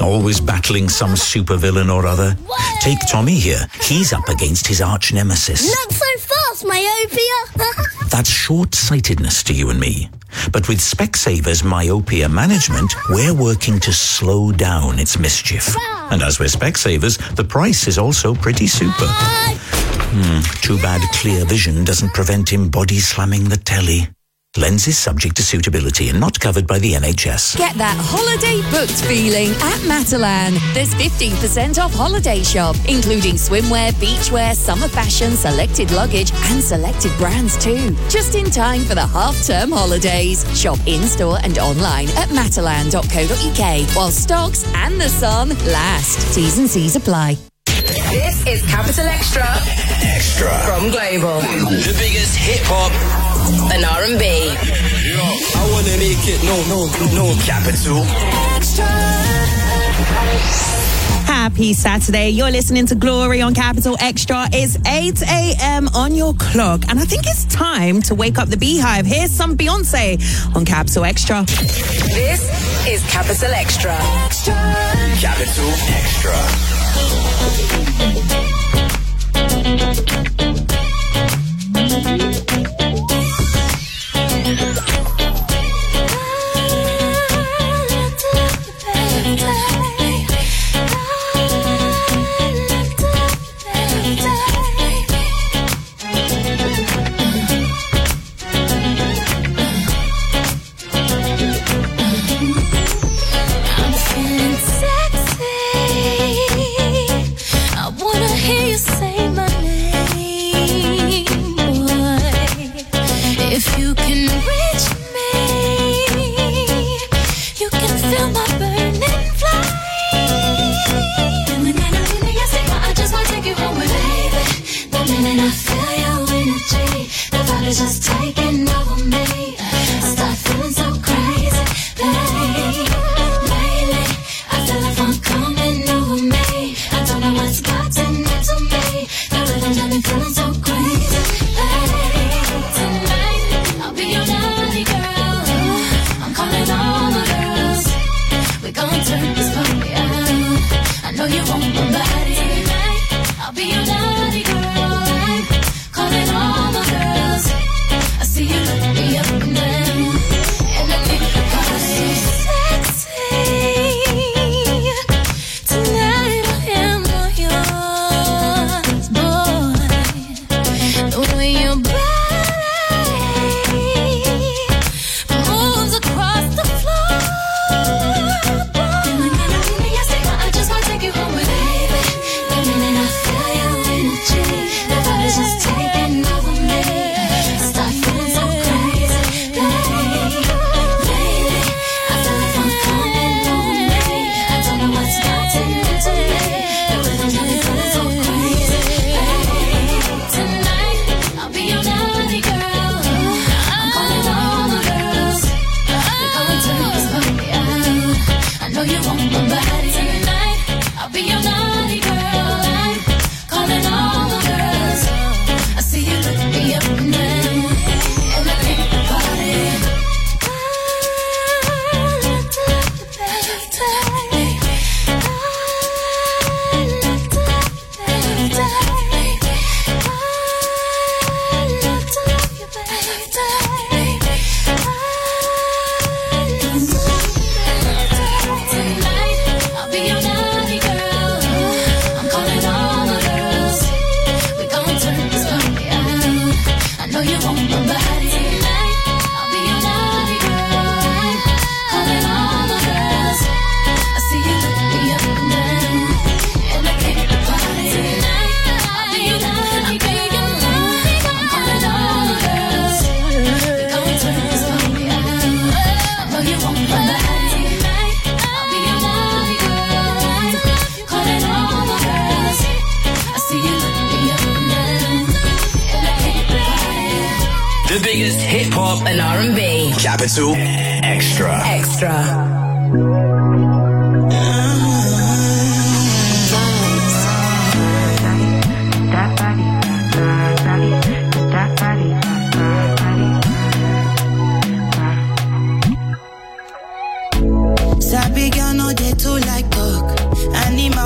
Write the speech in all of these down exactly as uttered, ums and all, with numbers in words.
always battling some supervillain or other. Whoa. Take Tommy here. He's up against his arch nemesis. Not so fast, myopia. That's short-sightedness to you and me. But with Specsavers Myopia Management, we're working to slow down its mischief. Wow. And as with Specsavers, the price is also pretty super. Hmm, too bad clear vision doesn't prevent him body slamming the telly. Lenses subject to suitability and not covered by the N H S. Get that holiday booked feeling at Matalan. There's fifteen percent off holiday shop, including swimwear, beachwear, summer fashion, selected luggage and selected brands too. Just in time for the half-term holidays. Shop in-store and online at matalan dot co dot uk while stocks and the sun last. T's and C's apply. This is Capital Extra. Extra. From Global. The biggest hip-hop and R and B. I want to make it, no, no, no. Capital Extra. Happy Saturday. You're listening to Glory on Capital Extra. It's eight a.m. on your clock. And I think it's time to wake up the beehive. Here's some Beyonce on Capital Extra. This is Capital Extra. Extra. Capital Extra. The biggest hip hop and R and B. Capital Extra. Extra. Sabi girl no dey too like talk.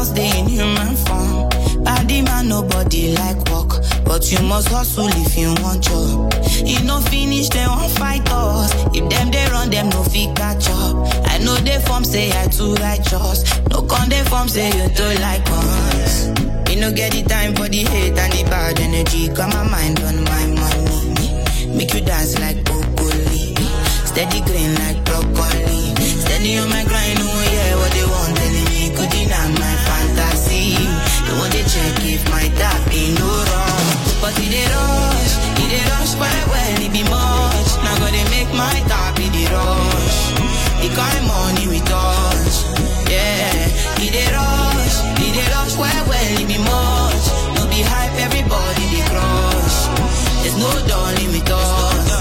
just stay in human form. Body man, nobody like work, but you must hustle if you want job. You no finish, they won't fight us. If them they run, them no fit catch up. I know they form say I too righteous. No con they form say you too like us. You no get the time for the hate and the bad energy. Got my mind on my money. Make you dance like broccoli. Steady green like broccoli. Steady on my grind, oh yeah, what they want telling me. Could deny my fantasy. They want to check if my tap ain't no wrong. But it they rush, it they rush quite well, it be much. Now gotta make my tap in the rush. The kind of money we touch, yeah. It they rush, it they rush quite well, it be much. No be hype, everybody they crush. There's no darling with us.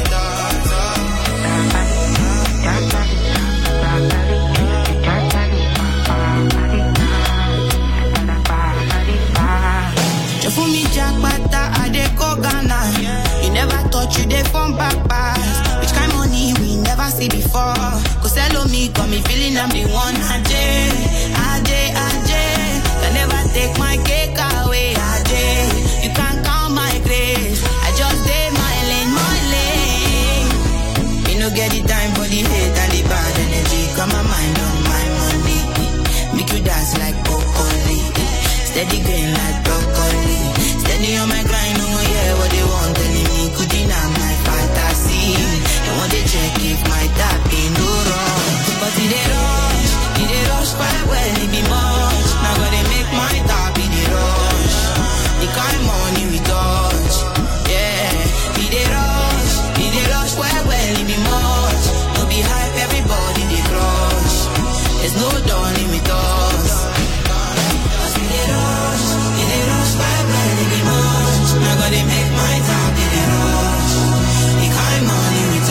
For me, Jack Bata, I dey go Ghana. You never thought you dey from back pass. Which kind of money we never see before. Cause hello me, got me feeling I'm the one. Ajay, Ajay, Ajay. Can never take my cake away, Ajay. You can't count my grace. I just did my lane, my lane. You no get the time for the hate and the bad energy. Got my mind on my money. Make you dance like broccoli. Steady green like broccoli. Steady on my grind, oh yeah, what they want telling me. Could deny my fantasy. They want to check if my tap ain't no wrong. But it they rush, it they rush quite well, it be much. Now gotta make my tap in the rush. The kind of money we touch, yeah. It they rush, it they rush quite well, it be much. No be hype, everybody they crush. There's no darling with us. They make my time in the rush. The kind money we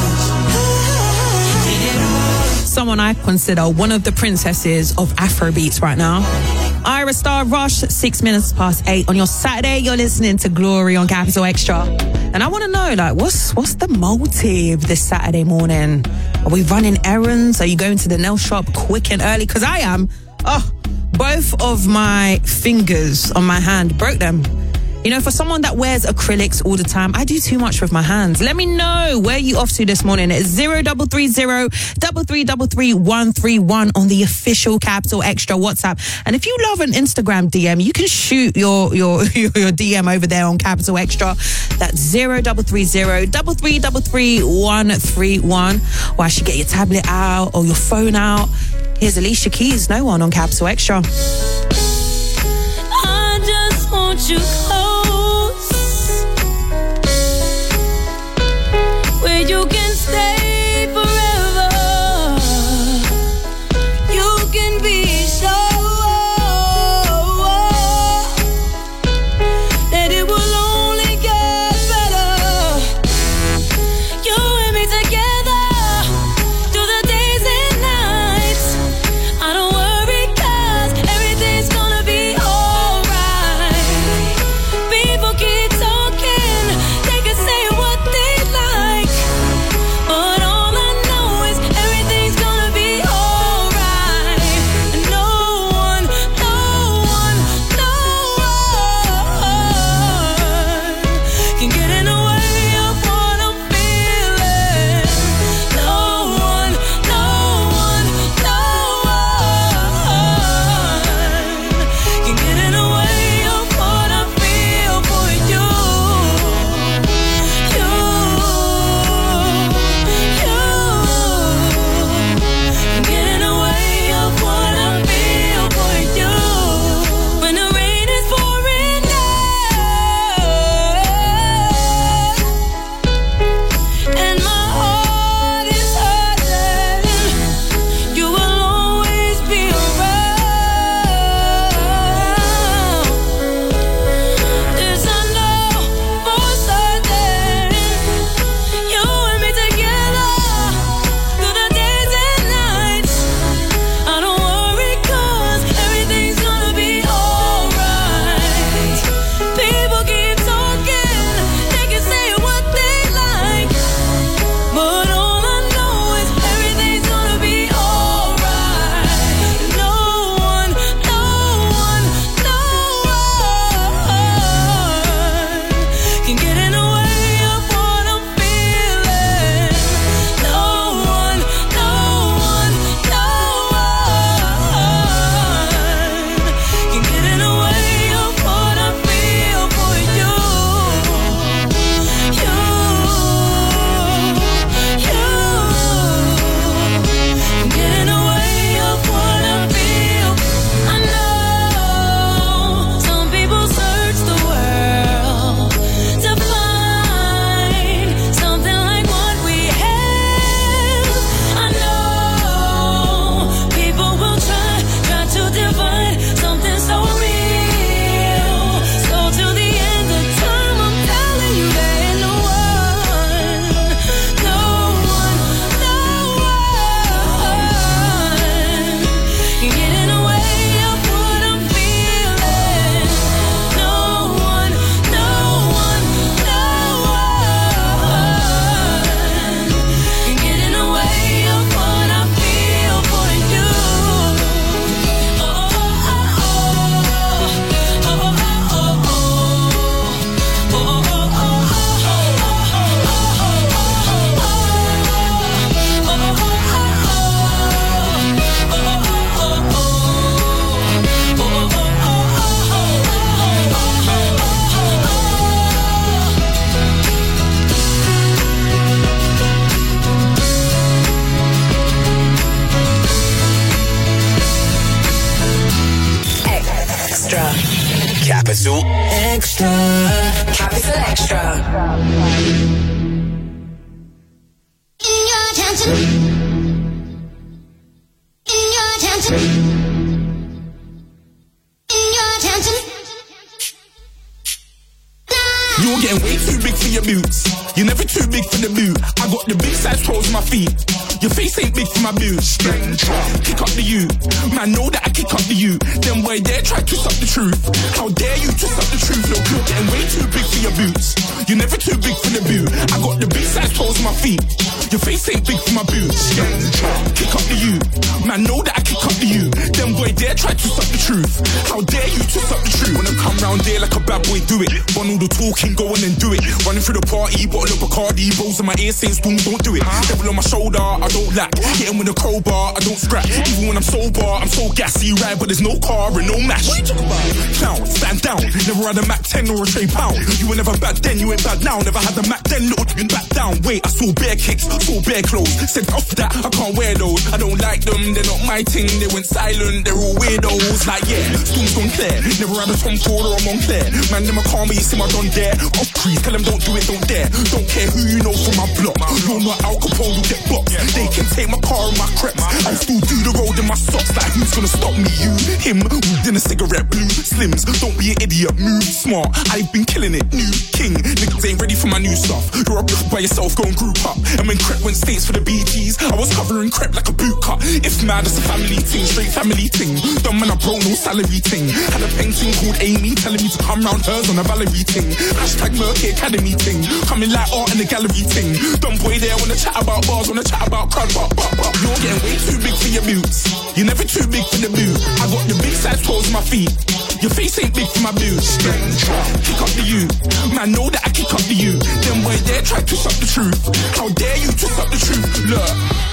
touch. Someone I consider one of the princesses of Afrobeats right now. Ira Star, Rush, six minutes past eight on your Saturday. You're listening to Glory on Capital Extra. And I want to know, like, what's what's the motive this Saturday morning? Are we running errands? Are you going to the nail shop quick and early? Because I am. Oh, both of my fingers on my hand broke them. You know, for someone that wears acrylics all the time, I do too much with my hands. Let me know where you off to this morning. It's zero double three zero double three double three one three one on the official Capital Extra WhatsApp. And if you love an Instagram D M, you can shoot your your your D M over there on Capital Extra. That's zero double three zero double three double three one three one. Or I should get your tablet out or your phone out. Here's Alicia Keys, No One on Capital Extra. I just want you close, where you can stay forever. You can be sure that it will only get better. You and me together through the days and nights. I don't worry 'cause everything's gonna be alright. People keep talking, they can say what they like, but Capital Extra. Capital Extra. In your attention. In your attention. In your attention. You're getting way too big for your boots. You're never too big for the boot. I got the big size toes on my feet. Your face ain't big for my boots. Kick up the you. Man, know that I kick up the you. Then why dare try to twist up the truth? How dare you twist up the truth? Look, you're getting way too big for your boots. You're never too big for the boot. I got the big size toes on my feet. Your face ain't big for my boots. Kick up the you. Man, know that I kick up the you. Then why dare try to twist up the truth? How dare you twist up the truth? When I come round there like a bad boy, do it. Run all the talking, go on and do it. Running through the party, bottle of Bacardi, rolls in my ear saying spoon, don't do it. Devil on my shoulder, I don't lack. Hitting with a crowbar, I don't scrap. Even when I'm sober, I'm so gassy, right? But there's no car and no mash. What you talking about? Clown, stand down. Never had a Mac ten or a Trey Pound. You were never bad then, you ain't bad now. Never had a Mac ten, little twin back down. Wait, I saw bare kicks, saw bare clothes. Said off that, I can't wear those. I don't like them, they're not my thing. They went silent, they're all weirdos. Like yeah, Storm's gone clear. Never had a Tom Ford or a Moncler. Man, them a call me, you see my done there. Off crease, tell them don't do it, don't dare. Don't care who you know from my block. You're not Al Capone, you get blocked. They can take my car and my creps. I still do the road in my socks. Like who's gonna stop me? You, him, within a cigarette, blue slims. Don't be an idiot, move smart. I've been killing it, new king. Niggas ain't ready for my new stuff. You're up by yourself, go and group up. And when Crep went states for the B Gs, I was covering Crep like a boot cut. If mad, it's a family thing, straight family thing. Dumb man, I broke no salary thing. Had a painting called Amy, telling me to come round hers on a Valerie thing. Hashtag Murky Academy thing. Coming like art in the gallery thing. Dumb boy there wanna chat about bars, wanna chat about crud, but, but, but. You're getting way too big for your boots. You're never too big for the boot. I got the big size toes on my feet. Your face ain't big for my boots. Kick up the you. Man, know that I kick up the you. Then why dare try to twist up the truth? How dare you twist up the truth? Look,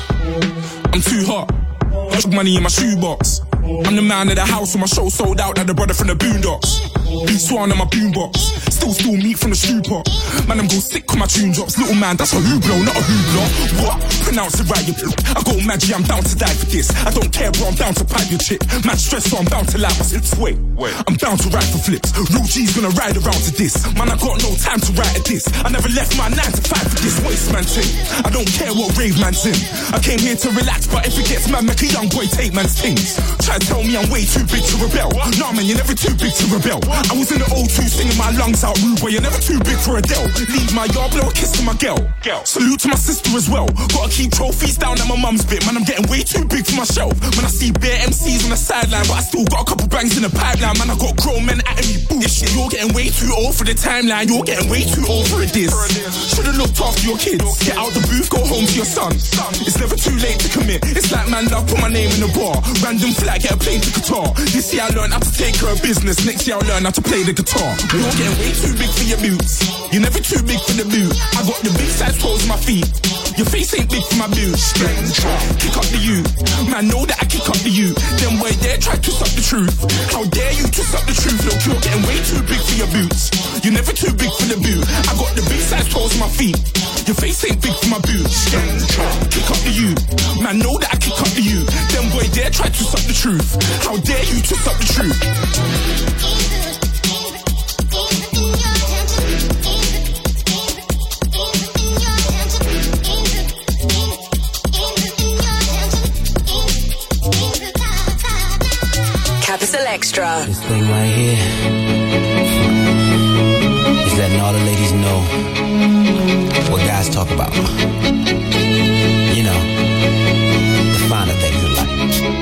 I'm too hot. Much money in my shoebox. I'm the man of the house when my show sold out like the brother from the Boondocks. Beat Swan on my boombox. Still steal meat from the stew pot. Man, I'm go sick when my tune drops. Little man, that's a hooblo, not a hoobla. What? Pronounce it right, you p***. I go Maggie, I'm down to die for this. I don't care, bro, I'm down to pipe your chick. Man, stressed, so I'm bound to lie, but it's wait. Wait. I'm bound to ride for flips. Real G's gonna ride around to this. Man, I got no time to write at this. I never left my nine to five for this waste man thing. I don't care what rave man's in. I came here to relax, but if it gets mad, make a young boy take man's things. Try to tell me I'm way too big to rebel. Nah, man, you're never too big to rebel. I was in the O two singing my lungs out, rude boy, you're never too big for Adele. Leave my yard, blow a kiss to my girl. Salute to my sister as well. Gotta keep trophies down at my mum's bit. Man, I'm getting way too big for myself. When I see bare M Cs on the sideline, but I still got a couple bangs in the pipeline. Man, I got grown men at me, boo. This shit, you're getting way too old for the timeline. You're getting way too old for a diss. Should've looked after your kids. Get out the booth, go home to your son. It's never too late to commit. It's like man, love, put my name in the bar. Random flag, get a plane to Qatar. This year I learned how to take care of business. Next year I'll learn how to play the guitar. You're getting way too big for your boots. You're never too big for the boot. I got the big size toes on my feet. Your face ain't big for my boots. Kick up the you. Man, know that I kick up the you. Then why dare try to twist up the truth? How dare you twist up the truth? Look, you're getting way too big for your boots. You're never too big for the boot. I got the big size toes on my feet. Your face ain't big for my boots. Kick up the you. Man, know that I kick up the you. Then why dare try to twist up the truth? How dare you twist up the truth? Capital Extra. This thing right here is letting all the ladies know what guys talk about. You know, the finer things in life.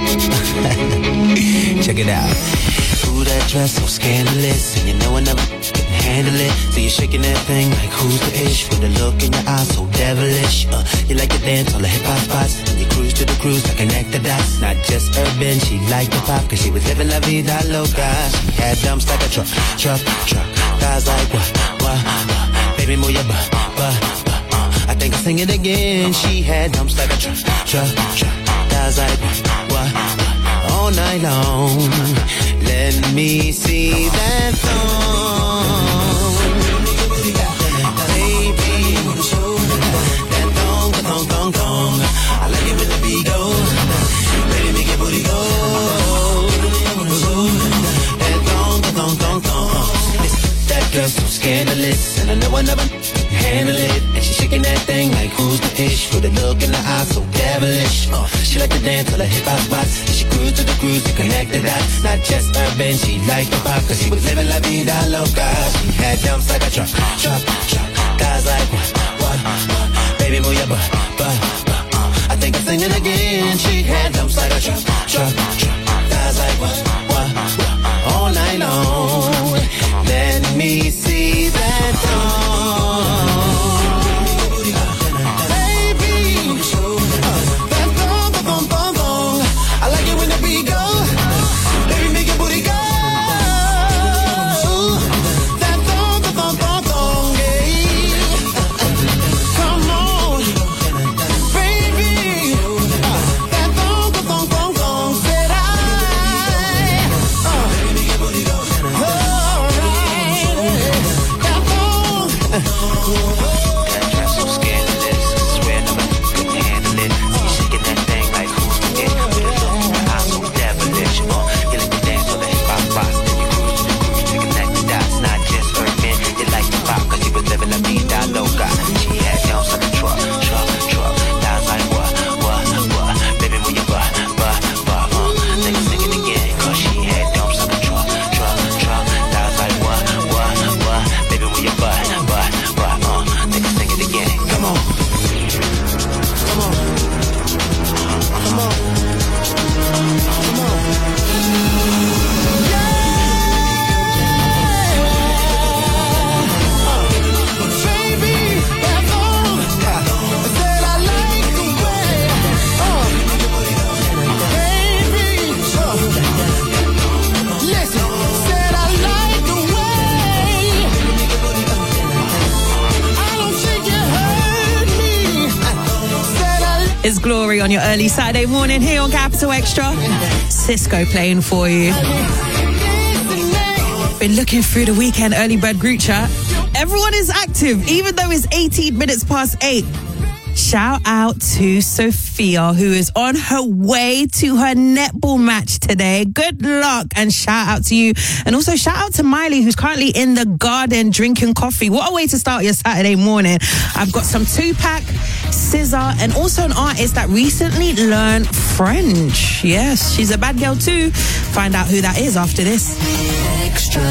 Check it out. Ooh, that dress so scandalous, and you know I never can handle it. So you're shaking that thing like who's the ish, with a look in your eyes so devilish. Uh, you like to dance on the hip hop spots, and you cruise to the cruise to connect the dots. Not just urban, she liked the pop, cause she was living la vida loca. She had dumps like a truck, truck, truck. Guys like what, what, what? Baby, move your butt, butt, butt. Uh, I think I'll sing it again. She had dumps like a truck, truck, truck. Guys like what, what, what? All night long, let me see that thong, baby. That thong, thong, thong, thong. I like it when the beat goes. Baby, make your booty go. That thong, thong, thong, thong. scandalous, and I know I never handle it. And she shaking that thing like who's the ish, with a look in her eyes so devilish. Uh, she like to dance till her hip hop spots, and she cruise to the cruise to connect the dots. Not just urban, she liked the pop, cause she was living la vida loca. She had dumps like a truck, truck, truck. Guys like what, what, what? Baby move your butt, butt, butt. I think I'm singing again. She had dumps like a truck, truck, truck. Guys like what, what, what? All night long. Let me see that song. Baby, that bong, bong, bong, bong, bong. I like it when the beat go. Baby, make your booty go. That bong, bong, bong, bong, bong, yeah. Come on, baby. That bong, bong, bong, bong, bong. Said I. Uh. That dress so scandalous, I swear nobody couldn't handle it. You shaking that thing like who's the it, with a look in your eyes so devilish. Uh, you like to dance on the hip hop spots, then you cruise to the cruise to connect the dots. Not just urban, you like the pop, cause you was living la vida loca. She had jumps like a truck, truck, truck. Guys like what, what, what? Baby move your butt, butt, butt. Uh, then you sing it again, cause she had jumps like a truck, truck, truck. Guys like what, what, what? Baby move your butt, butt, butt. Uh, then you sing it again. Come on, come on, come on, come on. It's Glory on your early Saturday morning here on Capital Extra. Cisco playing for you. Been looking through the weekend early bird group chat. Everyone is active, even though it's eighteen minutes past eight. Shout out to Sophia, who is on her way to her netball match today. Good luck and shout out to you. And also shout out to Miley, who's currently in the garden drinking coffee. What a way to start your Saturday morning. I've got some Tupac, S Z A, and also an artist that recently learned French. Yes, she's a bad girl too. Find out who that is after this. Extra.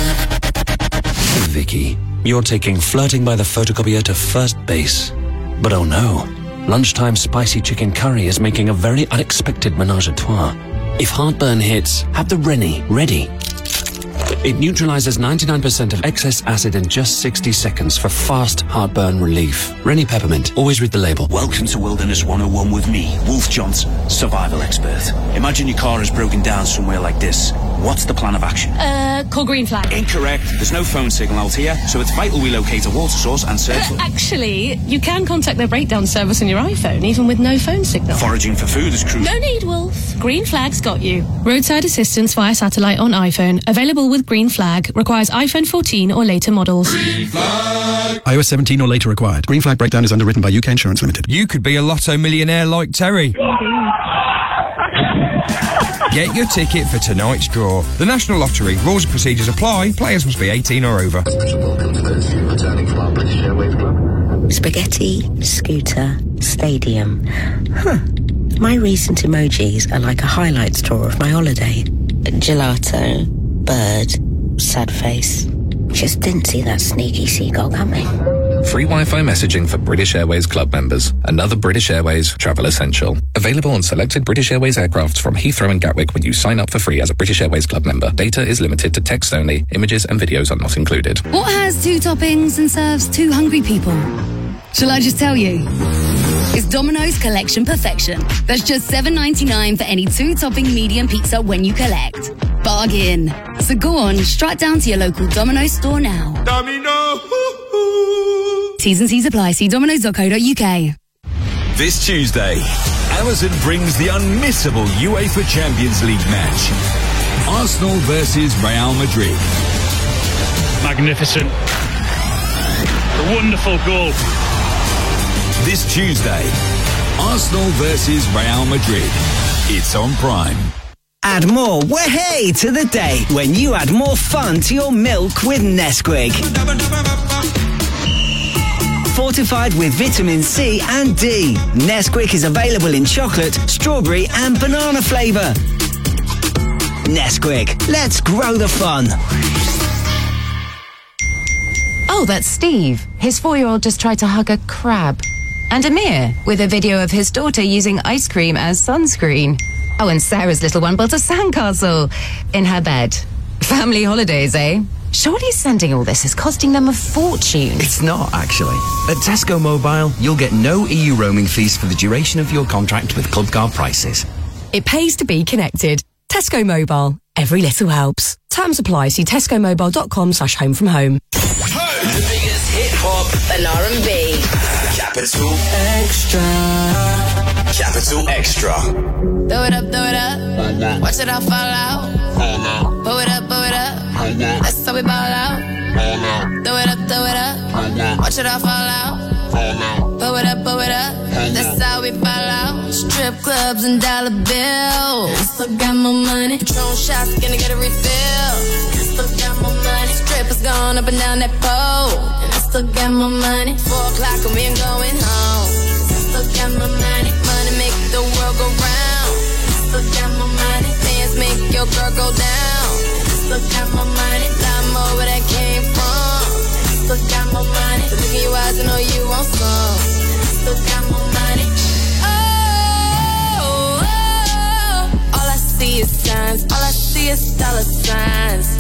Vicky, you're taking flirting by the photocopier to first base. But oh no, lunchtime spicy chicken curry is making a very unexpected menage a trois. If heartburn hits, have the Rennie ready. It neutralizes ninety-nine percent of excess acid in just sixty seconds for fast heartburn relief. Rennie Peppermint, always read the label. Welcome to Wilderness one oh one with me, Wolf Johnson, survival expert. Imagine your car is broken down somewhere like this. What's the plan of action? Uh, call Green Flag. Incorrect. There's no phone signal out here, so it's vital we locate a water source and search for... Actually, you can contact their breakdown service on your iPhone, even with no phone signal. Foraging for food is crucial. No need, Wolf. Green Flag's got you. Roadside assistance via satellite on iPhone. Available with Green Flag. Requires iPhone fourteen or later models. Green Flag. i O S seventeen or later required. Green Flag breakdown is underwritten by U K Insurance Limited. You could be a lotto millionaire like Terry. Get your ticket for tonight's draw. The National Lottery. Rules and procedures apply. Players must be eighteen or over. Welcome to those who are returning from our British Airways Club. Spaghetti, scooter, stadium. Huh. My recent emojis are like a highlights tour of my holiday. Gelato, bird, sad face. Just didn't see that sneaky seagull coming. Free Wi-Fi messaging for British Airways Club members. Another British Airways travel essential. Available on selected British Airways aircrafts from Heathrow and Gatwick when you sign up for free as a British Airways Club member. Data is limited to text only. Images and videos are not included. What has two toppings and serves two hungry people? Shall I just tell you? It's Domino's Collection Perfection. That's just seven ninety-nine for any two-topping medium pizza when you collect. Bargain. So go on, strut down to your local Domino's store now. Domino! T's and C's apply. See domino's dot co dot U K. This Tuesday, Amazon brings the unmissable UEFA Champions League match. Arsenal versus Real Madrid. Magnificent. A wonderful goal. This Tuesday, Arsenal versus Real Madrid. It's on Prime. Add more way to the day when you add more fun to your milk with Nesquik. Fortified with vitamin C and D, Nesquik is available in chocolate, strawberry and banana flavour. Nesquik, let's grow the fun. Oh, that's Steve. His four-year-old just tried to hug a crab. And Amir, with a video of his daughter using ice cream as sunscreen. Oh, and Sarah's little one built a sandcastle in her bed. Family holidays, eh? Surely sending all this is costing them a fortune. It's not, actually. At Tesco Mobile, you'll get no E U roaming fees for the duration of your contract with Club Card Prices. It pays to be connected. Tesco Mobile. Every little helps. Terms apply. See tescomobile.com slash home from home. The biggest hip hop and R and B. Capital Extra. Capital Extra. Throw it up, throw it up. Watch it all fall out. Pull it up, pull it up. That's how we ball out. Throw it up, throw it up. Watch it all fall out. Pull it up, pull it up. That's how we ball out. Strip clubs and dollar bills. Still got more money. Patron shots, gonna get a refill. Still got more money. Strippers going up and down that pole. And I still got more money. Four o'clock and we ain't going home. Still got more money. Money make the world go round. Still got more money. Dance make your girl go down. Still got more money. Lot more where that came from. Still got more money. So look in your eyes and know you want some. Still got more money. Oh, oh, oh. All I see is signs. All I see is dollar signs.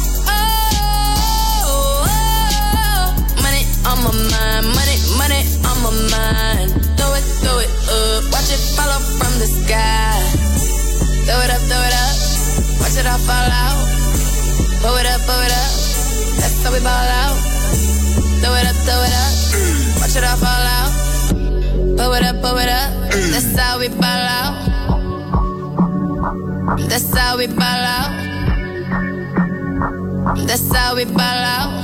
Oh, oh, oh. Money on my mind. Money, money on my mind. Throw it, throw it up. Watch it fall off from the sky. Throw it up, throw it up. Watch it all fall out. Pull it up, pull it up. That's how we ball out. Throw it up, throw it up. Watch it all fall out. Pull it up, pull it up. That's how we ball out. That's how we ball out. That's how we ball out.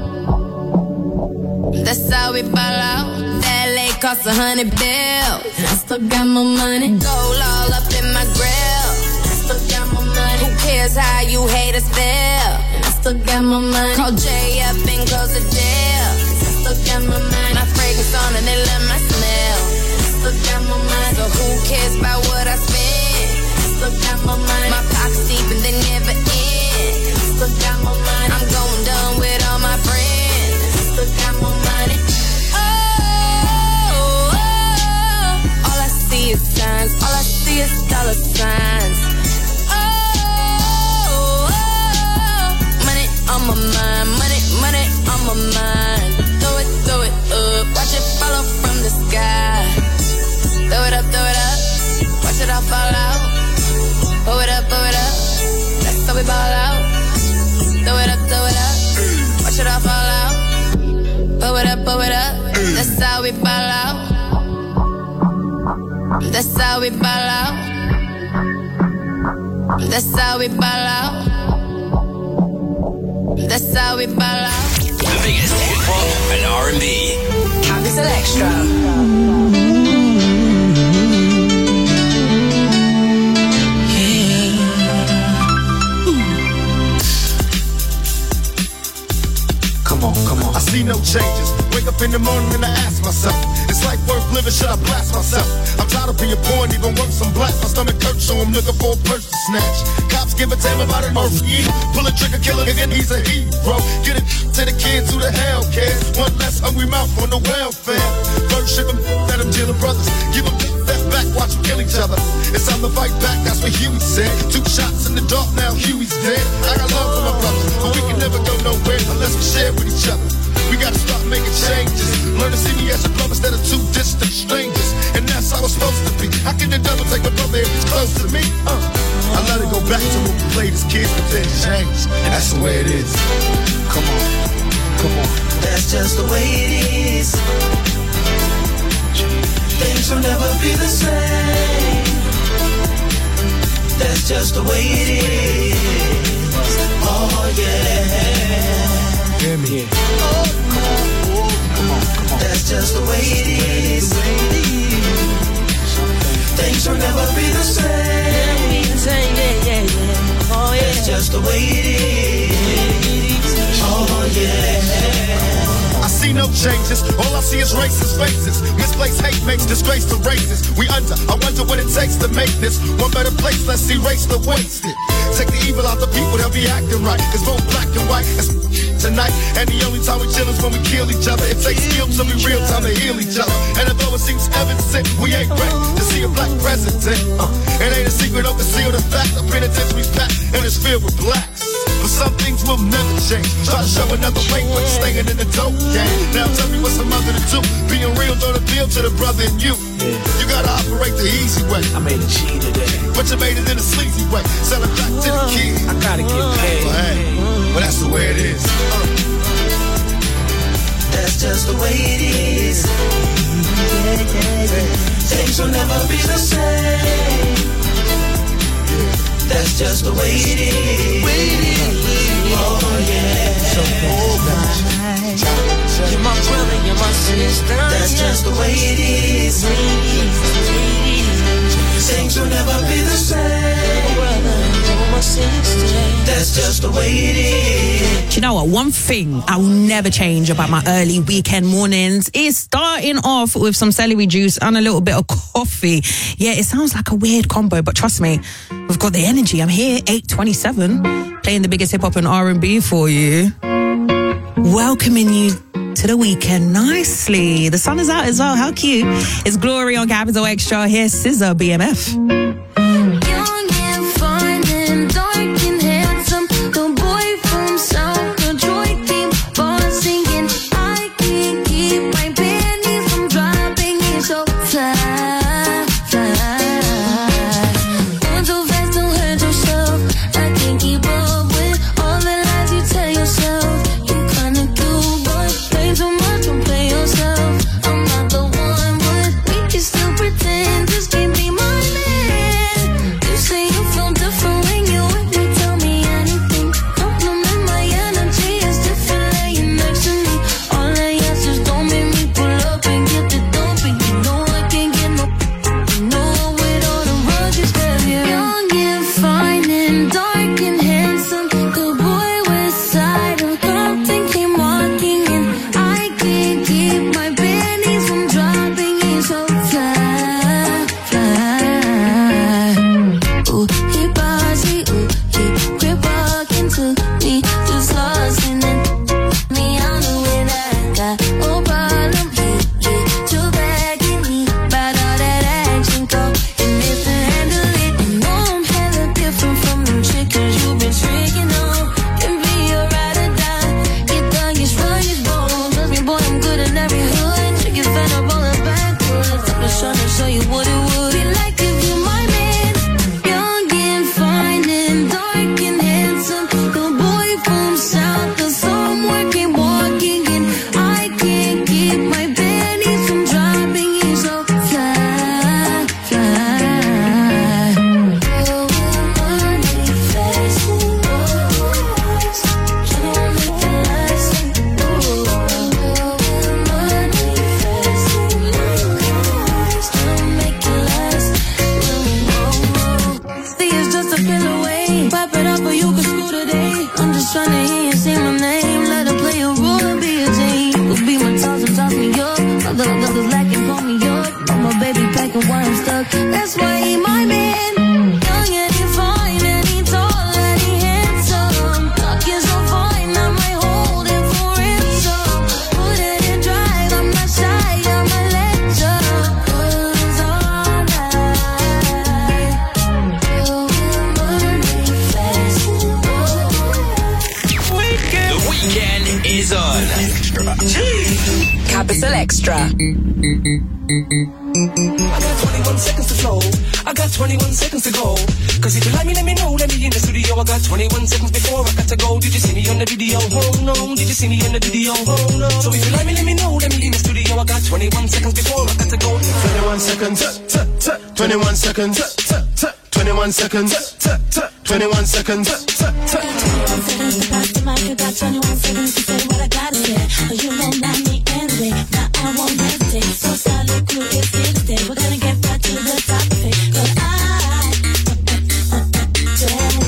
That's how we ball out. L A costs a hundred bills. I still got more money. Gold all up in my grill. I still got more money. Who cares how you haters feel? I still got more money. Call Jay up and close the deal. I still got more money. My fragrance on and they love my smell. I still got more money. So who cares about what I spend? I still got more money. My pockets deep and they never end. I still got more money. I'm going done with all my friends. I still got more money. Oh, oh, oh. All I see is signs. All I see is dollar signs. Oh, oh. Money on my mind. Money, money on my mind. Throw it, throw it up. Watch it fall off from the sky. Throw it up, throw it up. Watch it all fall out. Pull it up, pull it up. That's how we ball out. Throw it up, throw it up. Watch it all fall out. Pull it up, pull it up. That's how we ball out. That's how we ball out. That's how we ball out. That's how we ball out. The biggest hip hop and R and B. Capital Extra. Come on, come on. I see no changes. Wake up in the morning and I ask myself, is life worth living? Should I blast myself? I'm tired of being poor and even worse, I'm black. My stomach hurts, so I'm looking for a purse to snatch. Cops give a damn about it, Murphy. Pull a trigger, kill a nigga, he's a hero. Get it to the kids who the hell cares. One less hungry mouth on the welfare. First ship them, let them deal the brothers. Give them that back, watch them kill each other. It's time to fight back, that's what Huey said. Two shots in the dark, now Huey's dead. I got love for my brothers, but we can never go nowhere unless we share with each other. We gotta start making changes. Learn to see me as a brother instead of two distant strangers. And that's how it's supposed to be. How can the devil take my brother if he's close to me? Uh, I let it go back to when we played as kids, but then changed. And that's the way it is. Come on, come on. That's just the way it is. Things will never be the same. That's just the way it is. Oh yeah. Hear me. Oh, come on, oh, come on, come on. That's just the way it is. Things will never be the same. Never be the same, yeah, yeah. yeah. Oh, yeah. That's just the way it is. Oh, yeah. I see no changes, all I see is racist faces. Misplaced hate makes disgrace to races. We under, I wonder what it takes to make this one better place. Let's erase the wasted. Take the evil out the people, they'll be acting right. It's both black and white tonight. And the only time we chill is when we kill each other. It takes skill to be real time to heal each other. And although it seems evident, we ain't ready to see a black president. Uh, it ain't a secret, don't conceal the fact. The penitentiary's packed and it's filled with blacks. But some things will never change. Try to show another way, but staying in the dope game. Now tell me what's a mother to do. Being real don't appeal to the brother in you. Yeah. You gotta operate the easy way. I made a G today, but you made it in a sleazy way. Sell it back to the kids. I gotta get paid. Well, hey, well, that's the way it is. Uh. That's just the way it is. Yeah, yeah, yeah. Things will never be the same. That's just the way it is. Oh yeah. So you're my brother, you're my sister. That's just the way it is. Things will never be the same. That's just the way it is. Do you know what? One thing I will never change about my early weekend mornings is starting off with some celery juice and a little bit of coffee. Yeah, it sounds like a weird combo, but trust me, we've got the energy. I'm here, eight twenty-seven, playing the biggest hip-hop and R and B for you. Welcoming you to the weekend nicely. The sun is out as well. How cute. It's Glory on Capital Extra. Here's Scissor, B M F. Capital Extra. I got twenty-one seconds to flow. I got twenty-one seconds to go. Cause if you like me, let me know. Let me in the studio. I got twenty-one seconds before I got to go. Did you see me on the video? Oh no. Did you see me on the video? Oh no. So if you like me, let me know. Let me in the studio. I got twenty-one seconds before I got to go. twenty-one seconds. twenty-one seconds. twenty-one seconds. twenty-one seconds. twenty-one seconds to pass the mic. I got twenty-one seconds to say what I gotta say. Oh, you know not me anyway. Now I won't hesitate. So solid crew is here today. We're gonna get back to the top of it. Cause I, uh, uh, uh,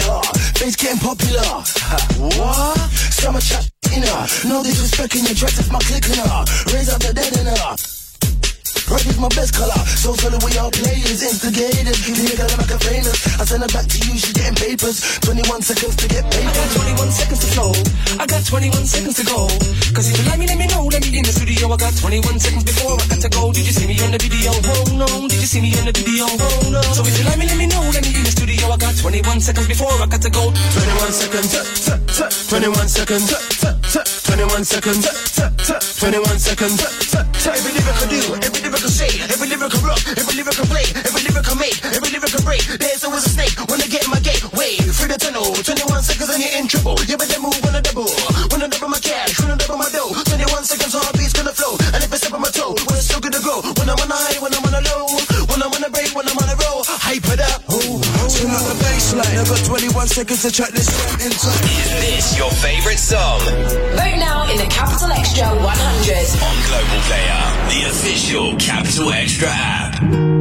popular. Face getting popular. What? Summer chat in her. No disrespect in your dress, it's my click in her. Raise up the dead in her. Red is my best color, so tell the way our players, instigators, give me a girl like a famous. I send her back to you, she's getting papers. twenty-one seconds to get paid. I got twenty-one seconds to flow. I got twenty-one seconds to go. Cause if you let me, let me know, let me in the studio. I got twenty-one seconds before I got to go. Did you see me on the video? Oh no. Did you see me on the video? Oh no. So if you let me, let me know, let me in the studio. I got twenty-one seconds before I got to go. twenty-one seconds, twenty-one seconds, twenty-one seconds, twenty-one seconds. Every lyric I do, every lyric I say, every lyric I rock, every lyric I play, every lyric I make, every lyric I break. There's always a snake when I get in my gate. Wait, through the tunnel, twenty-one seconds and you're in trouble. You better move when I double, when I double my cash, when I double my dough. twenty-one seconds, heartbeat's gonna flow, and if I step on my toe, when it's still gonna grow. When I'm on a high, when I'm on a low, when I'm on a break, when I'm on a roll, hype it up. Oh, swing out the baseline. I got twenty-one seconds to track this into. Is this your favourite song? Vote now in the Capital Extra one hundred on Global Player, the official Capital Extra app.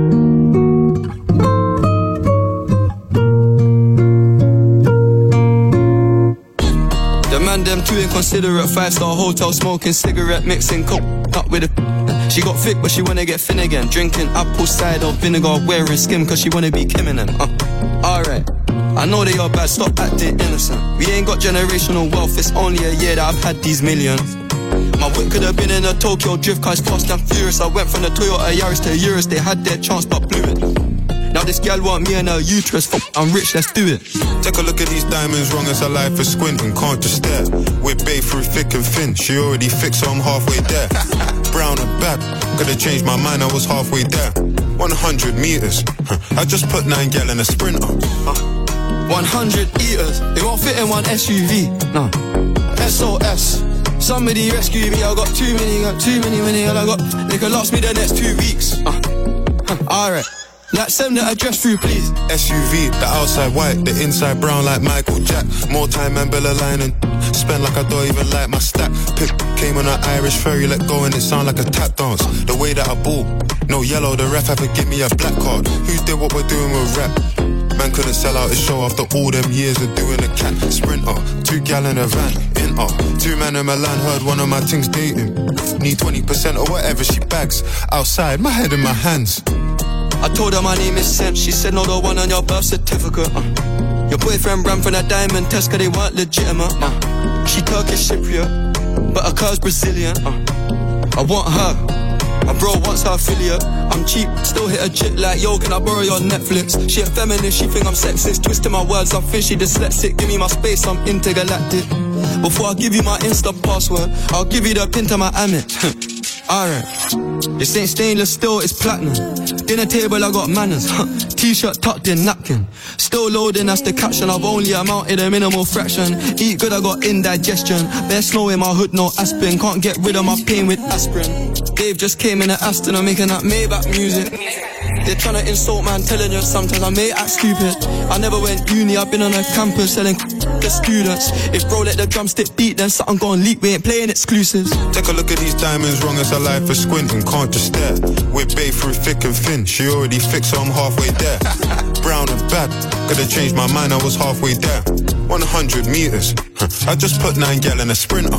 The man them too inconsiderate. Five-star hotel smoking cigarette, mixing coke up with a. She got thick but she wanna get thin again. Drinking apple cider vinegar, wearing skim cause she wanna be Kim and them. uh, Alright, I know they are bad, stop acting innocent. We ain't got generational wealth, it's only a year that I've had these millions. My whip could have been in a Tokyo drift car, it's fast and furious. I went from the Toyota Yaris to Urus, they had their chance but blew it. Now this gal want me and her uterus, fuck, I'm rich, let's do it. Take a look at these diamonds, wrong as her life is squinting, can't just stare. We're bae through thick and thin, she already fixed so I'm halfway there. Brown and bad, could've changed my mind, I was halfway there. one hundred meters, I just put nine gal in a sprinter. one hundred eaters, it won't fit in one S U V, no. S O S, somebody rescue me, I got too many, got too many, many, all I got, they could last me the next two weeks. uh. Alright, like send the address through please. S U V, the outside white, the inside brown like Michael Jack. More time and Bella lining, spend like I don't even like my stack. Pick came on an Irish ferry, let go and it sound like a tap dance. The way that I ball, no yellow, the ref had to give me a black card. Who did what we're doing with rap? Man couldn't sell out his show after all them years of doing a cat sprinter. Two gal in a van, in uh two man in Milan, heard one of my things dating. Need twenty percent or whatever she bags. Outside, my head in my hands. I told her my name is Sam, she said no, the one on your birth certificate. uh. Your boyfriend ran from that diamond test cause they weren't legitimate. uh. She Turkish Cypriot, but her car's Brazilian. uh. I want her, my bro wants her affiliate. I'm cheap, still hit a jit like, yo, can I borrow your Netflix? She a feminist, she think I'm sexist. Twisting my words, I'm fishy, dyslexic. Give me my space, I'm intergalactic. Before I give you my Insta password, I'll give you the pin to my Amex. Alright, this ain't stainless steel, it's platinum. Dinner table, I got manners. T-shirt tucked in, napkin. Still loading, that's the caption. I've only amounted a minimal fraction. Eat good, I got indigestion. Bare snow in my hood, no aspirin. Can't get rid of my pain with aspirin. Dave just came in an Aston, I'm making that Maybach music. They're trying to insult my intelligence, sometimes I may act stupid. I never went uni, I've been on a campus selling to students. If bro let the drumstick beat, then something gon' leak, we ain't playing exclusives. Take a look at these diamonds, wrong as her life is squinting, can't just stare. We're bae through thick and thin, she already fixed so I'm halfway there. Brown and bad, could've changed my mind, I was halfway there. one hundred meters, I just put nine gal in a sprinter.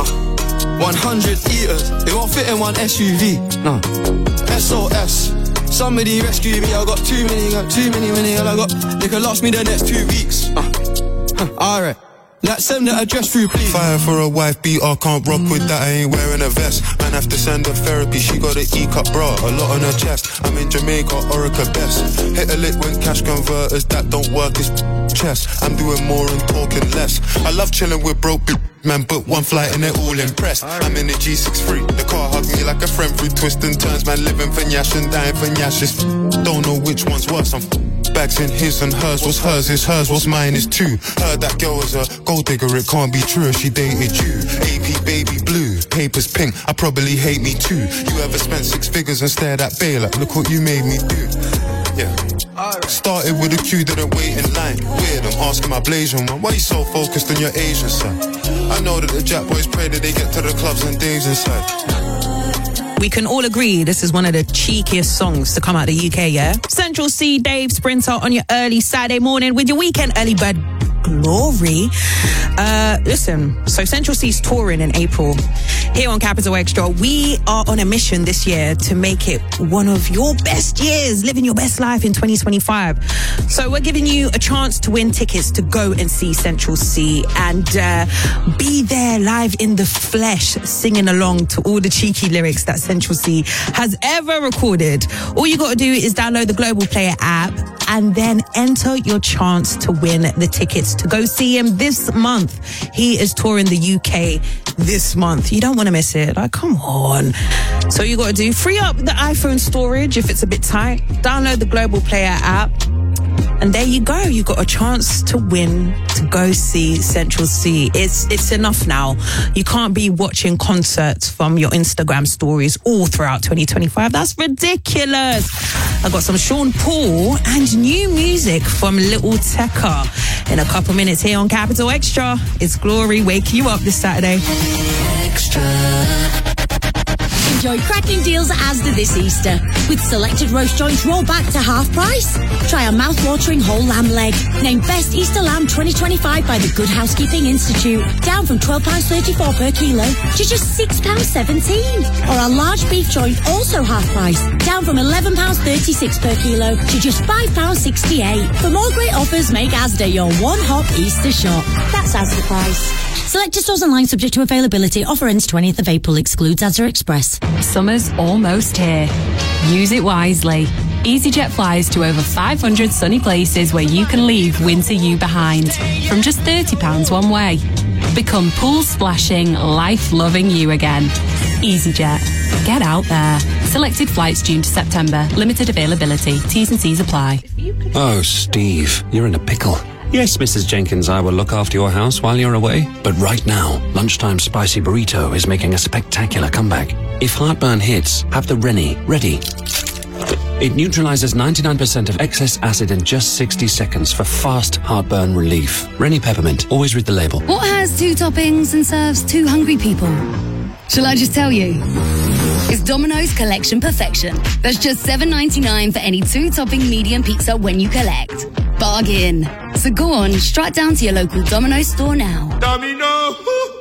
one hundred eaters, it won't fit in one S U V, no. S O S, somebody rescue me, I got too many, got too many, many, all I got, they could last me the next two weeks. uh. Alright, like send the address through please. Fire for a wife beater, can't rock with that, I ain't wearing a vest. Man have to send her therapy, she got an E-cup bra, a lot on her chest. I'm in Jamaica, Orica best. Hit a lick when cash converters, that don't work, it's chest. I'm doing more and talking less. I love chilling with broke b- man, book one flight and they're all impressed. I'm in the G six three, the car hugged me like a friend through twists and turns. Man living for Nyash and dying for Nyash. Don't know which one's worse, I'm bags in his and hers. What's hers is hers, what's mine is too. Heard that girl was a gold digger, it can't be true if she dated you. A P baby blue, papers pink, I probably hate me too. You ever spent six figures and stared at Bae like, look what you made me do. Yeah. Started with a queue, didn't wait in line. Weird, I'm asking my Blasian one, why you so focused on your Asian side? I know that the Jack boys pray that they get to the clubs and days inside. We can all agree this is one of the cheekiest songs to come out of the U K, yeah? Central C, Dave Sprinter on your early Saturday morning with your weekend early bird glory. Uh, listen, so Central C's touring in April. Here on Capital Extra, we are on a mission this year to make it one of your best years, living your best life in twenty twenty-five. So we're giving you a chance to win tickets to go and see Central C and uh, be there live in the flesh, singing along to all the cheeky lyrics that Central C has ever recorded. All you got to do is download the Global Player app and then enter your chance to win the tickets to go see him this month. He is touring the U K this month. You don't want to miss it. Like, come on. So you got to do, free up the iPhone storage if it's a bit tight. Download the Global Player app. And there you go. You got a chance to win to go see Central C. It's it's enough now. You can't be watching concerts from your Instagram stories all throughout twenty twenty-five. That's ridiculous. I got some Sean Paul and new music from Little Tekka in a couple minutes here on Capital Extra. It's Glory waking you up this Saturday. Extra. Enjoy cracking deals at Asda this Easter with selected roast joints rolled back to half price. Try our mouth-watering whole lamb leg, named Best Easter Lamb twenty twenty-five by the Good Housekeeping Institute, down from twelve pounds thirty-four per kilo to just six pounds seventeen. Or our large beef joint, also half price, down from eleven pounds thirty-six per kilo to just five pounds sixty-eight. For more great offers, make Asda your one-hop Easter shop. That's Asda price. Selected stores online subject to availability. Offer ends twentieth of April. Excludes Asda Express. Summer's almost here. Use it wisely. EasyJet flies to over five hundred sunny places where you can leave winter you behind from just thirty pounds one way. Become pool splashing, life-loving you again. EasyJet. Get out there. Selected flights June to September. Limited availability. T's and C's apply. Oh, Steve, you're in a pickle. Yes, Missus Jenkins, I will look after your house while you're away. But right now, Lunchtime Spicy Burrito is making a spectacular comeback. If heartburn hits, have the Rennie ready. It neutralizes ninety-nine percent of excess acid in just sixty seconds for fast heartburn relief. Rennie Peppermint, always read the label. What has two toppings and serves two hungry people? Shall I just tell you? It's Domino's Collection Perfection. That's just seven ninety-nine for any two-topping medium pizza when you collect. Bargain. So go on, strut down to your local Domino's store now. Domino.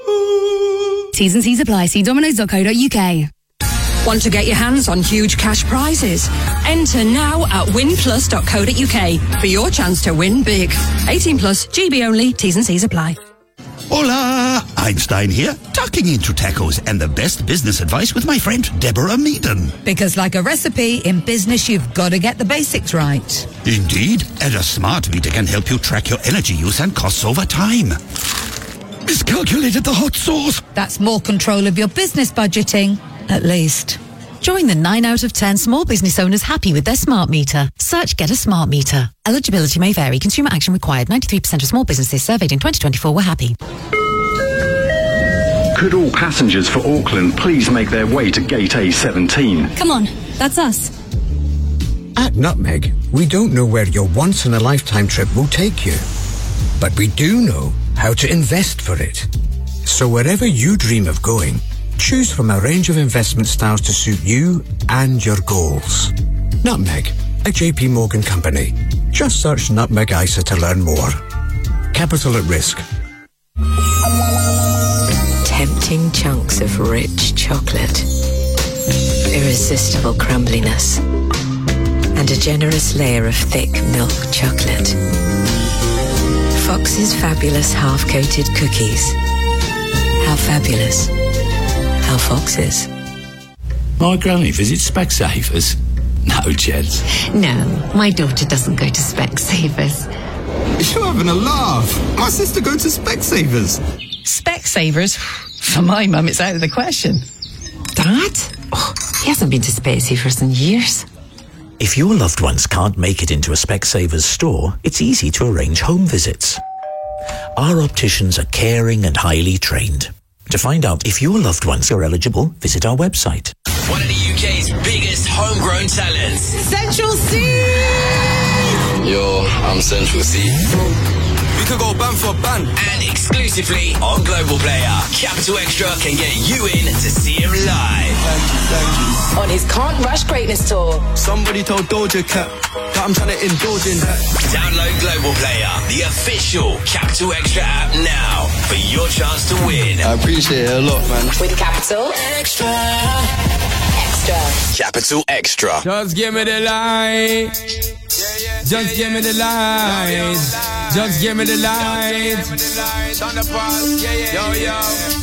T's and C's apply. See domino's dot co dot uk. Want to get your hands on huge cash prizes? Enter now at win plus dot co dot uk for your chance to win big. eighteen plus, G B only, T's and C's apply. Hola! Einstein here, tucking into tacos and the best business advice with my friend Deborah Meaden. Because like a recipe, in business you've got to get the basics right. Indeed, and a smart meter can help you track your energy use and costs over time. Miscalculated the hot sauce. That's more control of your business budgeting, at least. Join the nine out of ten small business owners happy with their smart meter. Search Get a Smart Meter. Eligibility may vary. Consumer action required. ninety-three percent of small businesses surveyed in twenty twenty-four were happy. Could all passengers for Auckland please make their way to Gate A seventeen? Come on, that's us. At Nutmeg, we don't know where your once-in-a-lifetime trip will take you. But we do know how to invest for it. So wherever you dream of going, choose from a range of investment styles to suit you and your goals. Nutmeg, a J P Morgan company. Just search Nutmeg I S A to learn more. Capital at risk. Tempting chunks of rich chocolate, irresistible crumbliness, and a generous layer of thick milk chocolate. Fox's fabulous half-coated cookies. How fabulous. How Fox's. My granny visits Specsavers. No chance. No, my daughter doesn't go to Specsavers. You're having a laugh. My sister goes to Specsavers. Specsavers? For my mum, it's out of the question. Dad? Oh, he hasn't been to Specsavers in years. If your loved ones can't make it into a Specsavers store, it's easy to arrange home visits. Our opticians are caring and highly trained. To find out if your loved ones are eligible, visit our website. One of the U K's biggest homegrown talents. Central C! Yo, I'm Central C. We could go ban for ban. And exclusively on Global Player, Capital Extra can get you in to see him live. Thank you, thank you. On his Can't Rush Greatness Tour. Somebody told Doja Cat that I'm trying to indulge in that. Download Global Player, the official Capital Extra app now for your chance to win. I appreciate it a lot, man. With Capital Extra. Extra. Capital Extra. Just give me the light. Just give me the light. Just give me the light. Yo, yo.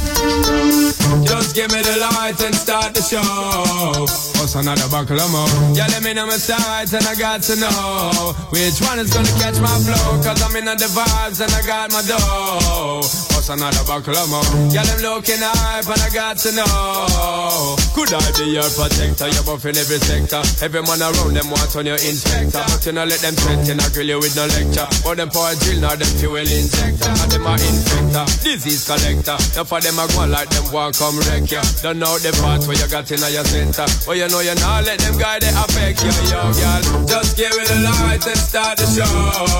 Just give me the light and start the show. What's another buckle of more? Yeah, let me know my sides and I got to know which one is gonna catch my flow. Cause I'm in the vibes and I got my dough. What's another buckle of more? Yeah, them looking hype and I got to know. Could I be your protector? You're buff in every sector. Every man around them want on your inspector. But you know let them threaten, I grill you with no lecture. But them for a drill, now them fuel injector. And them are infector, disease collector. Now for them I go like them want come wreck ya. Don't know the parts where you got in your center. But you know you not let them guide it affect you, yo, girl. Just give it a light and start the show.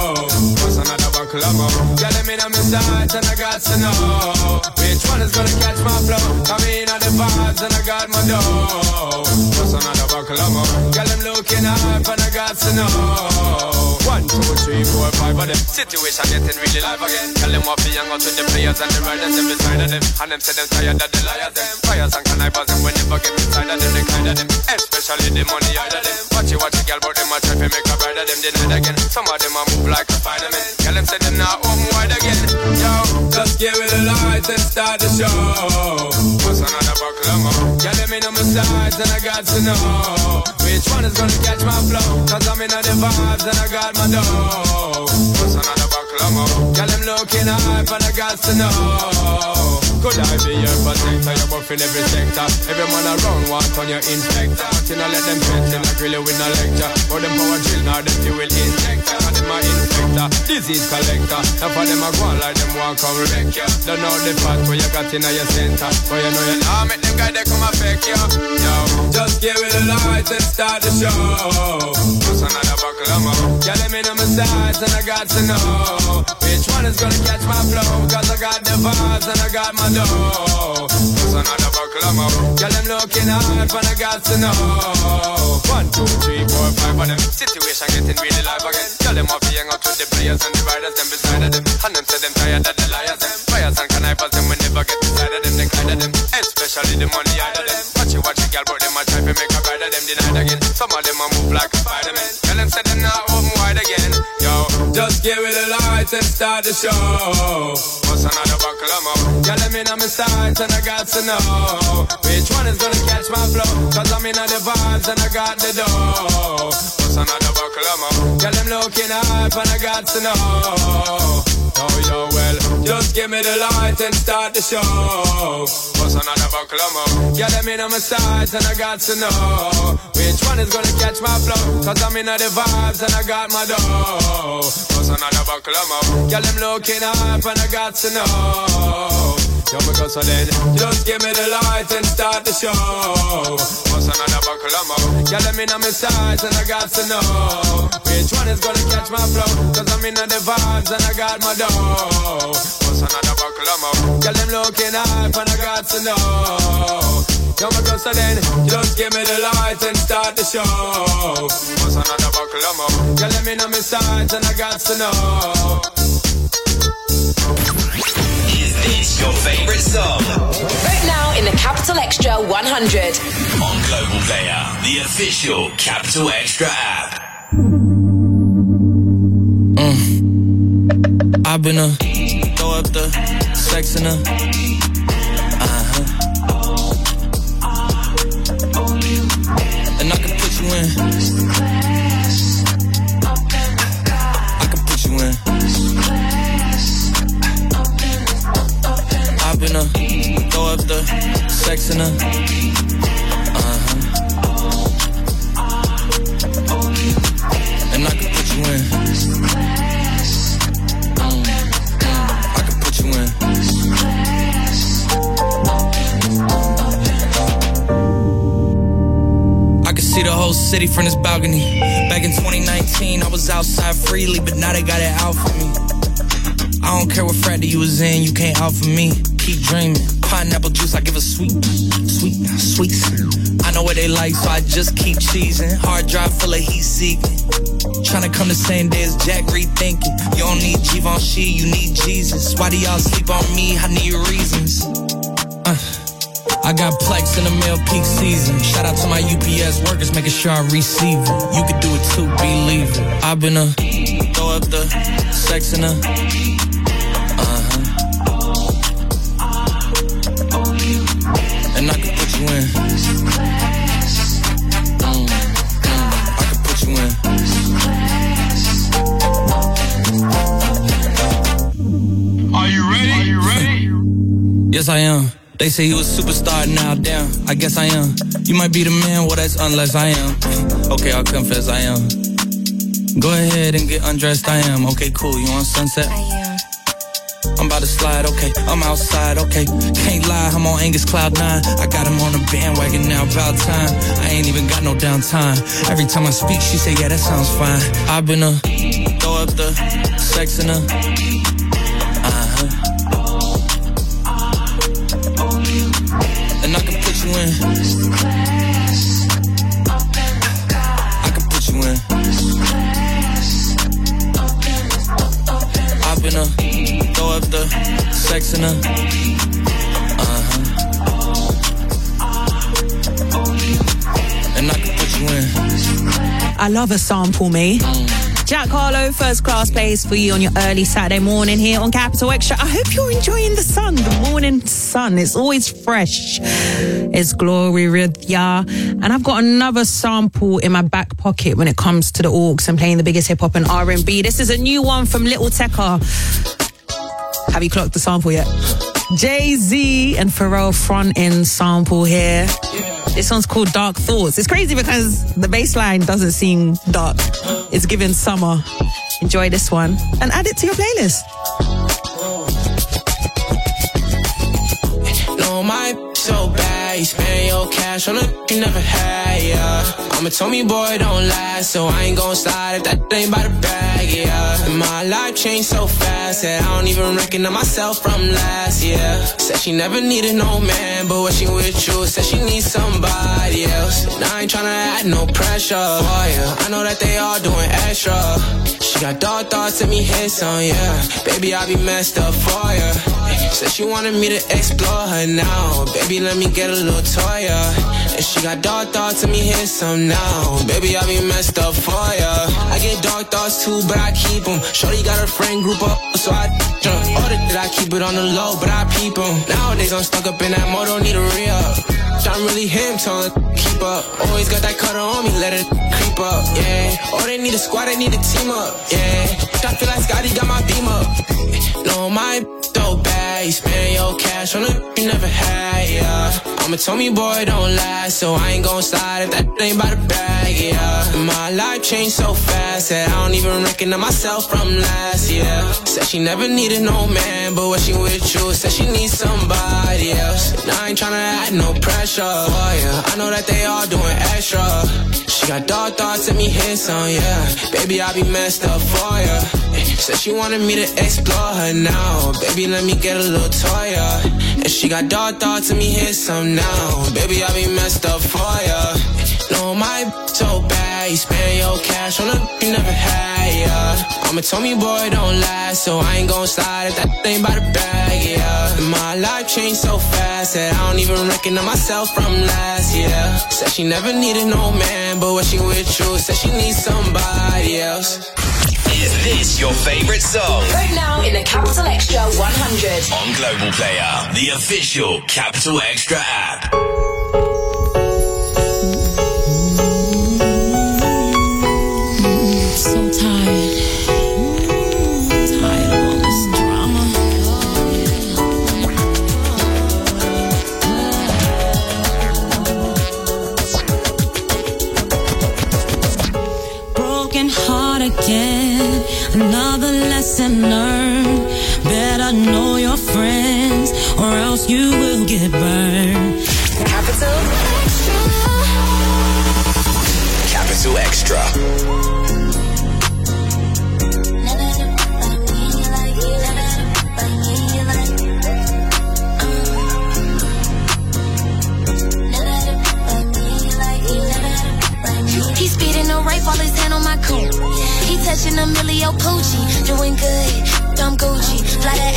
What's another buckle of more? Yeah, let me know my sides and I got to know which one is gonna catch my flow. Come in on the vibes and I got my dough. What's another buckle of more? Girl, them looking hype and I got to know. One, two, three, four, five of them. Situation getting really live again. Tell them what be young out with the players and the riders them beside of them. And them say them tired of the liars them. Fires and connivers them when never get inside of them. They kind of them, especially the money out of them. Watch it, watch it, girl, but them a try to make a bride of them denied again. Some of them a move like a Spider-Man. Tell them say them not home wide again. Yo, just give it a light and start the show. What's another buckle of more? Yeah, let me know my sides and I got to know which one is gonna catch my flow. Cause I'm in the vibes and I got my dough. What's another buckle of more? Yeah, them looking hype and I got to know. Could I be your protector? You're buff in every sector. Every man around want on your inspector. But you know let them threaten, I grill you with no lecture. But them power drill, now them fuel injector. And them a inspector, disease collector. Now for them a go on like them want come wreck ya. Don't know the part where you got in your center. But you know you now make them guys they come affect you. Yo, just give it a light and start the show. What's another buckle of more? Yeah, let me know my sides and I got to know which one is gonna catch my flow. Cause I got the vibes and I got my dough. What's another buckle of more? Yeah, them looking hype and I got to know. One, two, three, four, five of them. Situation getting really live again. Tell them off hang out with the players and the riders them beside of them. And them say them tired of the liars them. Fires and connivers them when never get inside of them. They kind of them, especially the money out of them. Watch it, watch it, girl, but them a try to make a bride of them denied again. Some of them a move like a Spider-Man. Tell them say them not home wide again. Yo, just give it a light and start the show. What's another buckle of more? Yeah, let me know my sides and I got to know which one is gonna catch my flow. Cause I'm in the vibes and I got the dough. What's another buckle of more? Yeah, them looking hype and I got to know. Oh, yo, well, just give me the light and start the show. What's another buckle of more? Yeah, let me know my sides and I got to know which one is gonna catch my flow. Cause I'm in the vibes and I got my dough. What's another buckle of more? Yeah, them looking hype and I got to know. Yo, because so then, just give me the light and start the show. What's another buckle of more? Yeah, let me know my sides and I got to know which one is gonna catch my flow. Cause I'm in the vibes and I got my dough. What's another buckle of more? Yeah, them looking hype and I got to know. Yo, because so then, just give me the light and start the show. What's another buckle of more? Yeah, let me know my sides and I got to know. Is this your favorite song? Vote now in the Capital Extra one hundred. On Global Player, the official Capital Extra app. Mm. I've been a throw up the sex in a uh-huh. And I can put you in. I can put you in. I've been a throw up the sex in a uh-huh. And I can put you in. Mm. I can put you in. I can see the whole city from this balcony. Back in twenty nineteen, I was outside freely, but now they got it out for me. I don't care what Friday you was in, you can't offer me. Keep dreaming. Pineapple juice, I give a sweet, sweet, sweet. I know what they like, so I just keep cheesing. Hard drive full of heat seeking. Tryna come the same day as Jack, rethinking. You don't need Givenchy, you need Jesus. Why do y'all sleep on me? I need reasons. Uh, I got Plex in the mail peak season. Shout out to my U P S workers, making sure I receive it. You can do it too, believe it. I've been a throw up the sex in a uh-huh. And I can put you in. Mm, mm, I can put you in. Are you ready? Are you ready? Yes, I am. They say you a superstar now, damn. I guess I am. You might be the man, well that's unless I am. Okay, I'll confess I am. Go ahead and get undressed, I am. Okay, cool, you on Sunset? I am. I'm about to slide, okay, I'm outside, okay. Can't lie, I'm on Angus Cloud nine. I got him on the bandwagon now, about time. I ain't even got no downtime. Every time I speak, she say, yeah, that sounds fine. I've been a throw up the sex in a uh-huh. And I can put you in. I can put you in. I've been a throw up the sex in a uh-huh. And I can put you in. I love a sample, me. Jack Harlow, First Class plays for you on your early Saturday morning here on Capital Extra. I hope you're enjoying the sun, the morning sun. It's always fresh. It's glory with ya. And I've got another sample in my back pocket when it comes to the Orcs and playing the biggest hip hop and R and B. This is a new one from Little Tecca. Have you clocked the sample yet? Jay-Z and Pharrell front-end sample here. This one's called Dark Thoughts. It's crazy because the bass line doesn't seem dark. It's giving summer. Enjoy this one and add it to your playlist. No, my so bad. You spend your cash on a you never had, yeah. Mama told me, boy, don't lie, so I ain't gon' slide if that ain't by the bag, yeah. And my life changed so fast that I don't even recognize myself from last year. Said she never needed no man, but when she with you, said she needs somebody else. And I ain't tryna add no pressure, oh yeah. I know that they all doing extra. She got dark thoughts and me hit some, yeah. Baby, I be messed up for ya. Said she wanted me to explore her now. Baby, let me get a little toy, yeah. And she got dark thoughts and me hit some now. Baby, I be messed up for ya. I get dark thoughts too, but I keep them. Shorty got her friend group up, so I jump. Order that I keep it on the low, but I peep them. Nowadays I'm stuck up in that mode, don't need a re-up. I'm really him, telling keep up. Always got that cutter on me, let it creep up, yeah. Or they need a squad, they need a team up, yeah. I feel like Scotty got my beam up. No, my so bad, you spend your cash on a you never had, yeah. Mama told me, boy, don't lie, so I ain't gon' slide if that ain't by the bag, yeah. And my life changed so fast that I don't even recognize myself from last year. Said she never needed no man, but when she with you, said she needs somebody else. And I ain't tryna add no pressure, oh yeah. I know that they all doing extra. She got dark thoughts and me hit some, yeah. Baby, I be messed up for ya. Said she wanted me to explore her now. Baby, let me get a little toy, yeah. And she got dark thoughts and me hit some now. Baby, I be messed up for ya. No, my so bad. You spend your cash on a you never had, yeah. Mama told me, boy, don't lie, so I ain't gon' slide if that ain't by the bag, yeah. And my life changed so fast that I don't even recognize myself from last year. Said she never needed no man, but when she with you, said she needs somebody else. Is this your favorite song? Vote now in the Capital Extra one hundred. On Global Player, the official Capital Extra app. So tired. Tired of all this drama. Broken heart again. Another lesson learned. Better know your friends, or else you will get burned. Capital Extra. Capital Extra.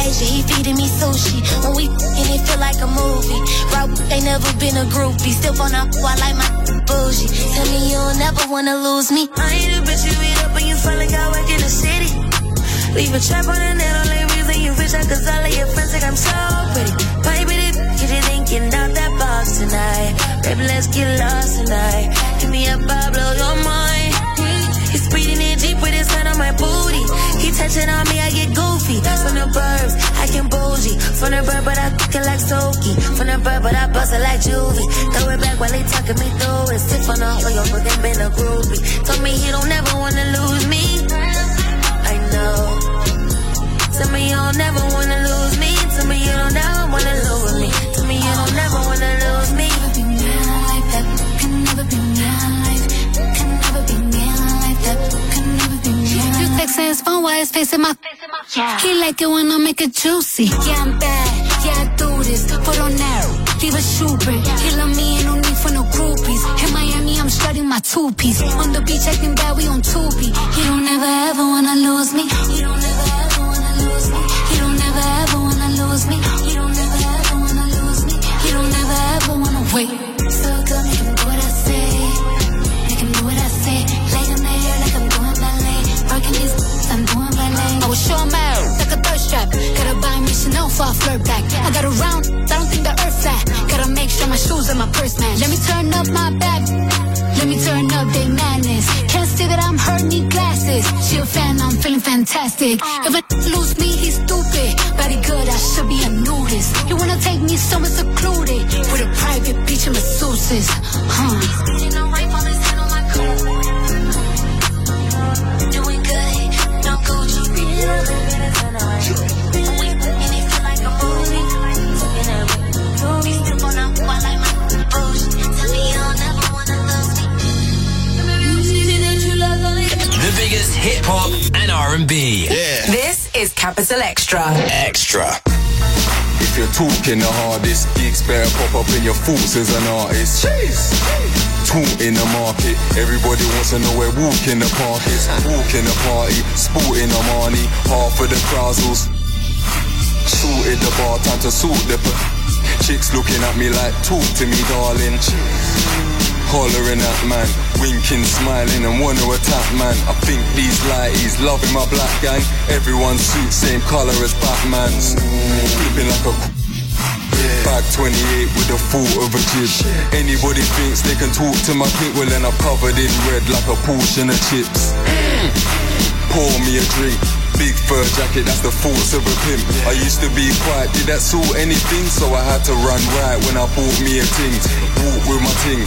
Asia, he feeding me sushi. When we f***ing, it feel like a movie. Rob ain't never been a groupie. Still on up, I like my bougie. Tell me you'll never wanna lose me. I ain't a bitch you eat up and you feel like I work in the city. Leave a trap on the net, only reason you rich out cause all of your friends think I'm so pretty. Baby, this get you thinking out that box tonight. Baby, let's get lost tonight. Give me a vibe, blow your mind. He's speeding in Jeep with his hand on my booty. He touching on me, I get goofy. From the burbs, I can bougie. From the bird, but I cook it like Soaky. From the bird, but I bust it like Juvie. Throw it back while they talking me through it. Sip on the oil, but they been a groupie. Told me he don't never wanna lose me. I know. Tell me you don't never wanna lose me. Tell me you don't never wanna lose me. Tell me you don't never wanna lose me. Can never be me like that. Can never be me like that. Can never be me like that. Can never be me like that. You texting his phone while his face in my. Yeah. He like it when I make it juicy. Yeah, I'm bad. Yeah, I do this. Put on narrow. Leave a shoe print. He love me, ain't no need for no groupies. In Miami, I'm strutting my two-piece. On the beach, acting bad, we on two-piece. He don't ever ever wanna lose me. He don't ever ever wanna lose me. He don't ever ever wanna lose me. He don't ever ever wanna lose me. He don't ever ever wanna wait. So good, make him do what I say. Make him do what I say. Leg in the hair like I'm doing ballet. Working these I'm doing ballet. I was sure I'm out, like a thirst trap. Gotta buy me Chanel for a flirt back. I got a round, I don't think the earth's flat. Gotta make sure my shoes and my purse match. Let me turn up my back. Let me turn up they madness. Can't say that I'm hurt, need glasses. She a fan, I'm feeling fantastic. If I lose me, he's stupid. Body good, I should be a nudist. You wanna take me somewhere secluded with a private beach and masseuses. Huh. You know, right while his hand on my coat. Doing good, no Gucci. You know, living is on the right. And we and it feel like a movie. Taking a ring. We still on up while I my bullshit. Tell me you'll never wanna lose me. The biggest hip hop and R and B. Yeah. This is Capital Extra. Extra. If you're talking the hardest, gigs better pop up in your thoughts as an artist. Jeez. Talk in the market, everybody wants to know where walk in the park is. Walk in the party, sporting the money, half of the crowds all sorted the bar, time to sort the p- chicks looking at me like, talk to me darling. Hollering at man, winking, smiling and wanna attack man. I think these lighties loving my black gang. Everyone's suit same colour as Batman's. Flipping like a Back twenty-eight with the thought of a jib. Anybody thinks they can talk to my clip, well then I'm covered in red like a portion of chips. Pour me a drink, big fur jacket, that's the thoughts of a pimp. I used to be quiet, did that sort anything? So I had to run right when I bought me a ting. Walk with my ting.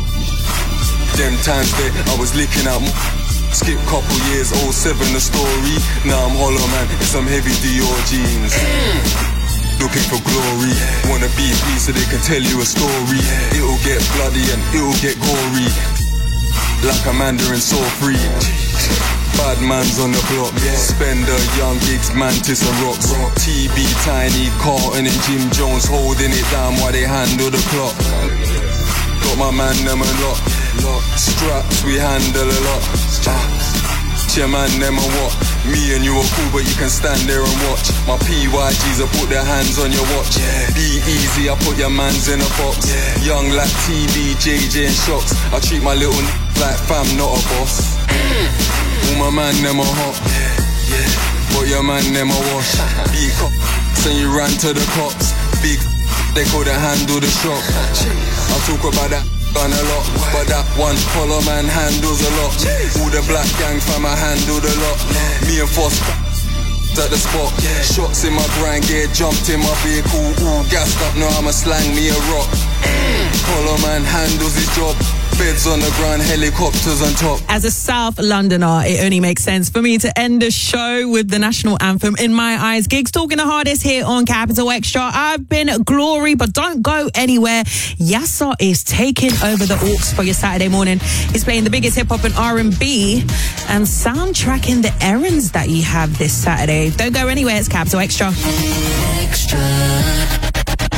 Them times there, I was licking out m- skip couple years, oh seven the story. Now I'm hollow man, in some heavy Dior jeans. Looking for glory, wanna be peace so they can tell you a story. It'll get bloody and it'll get gory, like a mandarin so free. Bad man's on the block, Spender, Young Gigs, Mantis and Rocks. T B, Tiny, Carlton and Jim Jones holding it down while they handle the clock. Got my man them a lot, straps we handle a lot. Your man them a what? Me and you are cool but you can stand there and watch. My P Y Gs I put their hands on your watch. Be easy, I put your mans in a box. Young like T V, J J and Shocks. I treat my little n*** like fam, not a boss. All my man them a hot, but your man them a wash. Big cops and you ran to the cops. Big they couldn't handle the shock. I talk about that gun a lot, but that one collar man handles a lot. All the black gang fam I handled a lot. Me and Foss at the spot. Shots in my grind gear, jumped in my vehicle, all gassed up, now I'ma slang me a rock. Collar man handles his job. Beds on the ground, helicopters on top. As a South Londoner, it only makes sense for me to end the show with the national anthem in my eyes. Gigs talking the hardest here on Capital Extra. I've been Glory, but don't go anywhere. Yassa is taking over the Aux for your Saturday morning. He's playing the biggest hip hop and R and B and soundtracking the errands that you have this Saturday. Don't go anywhere. It's Capital Extra. Extra.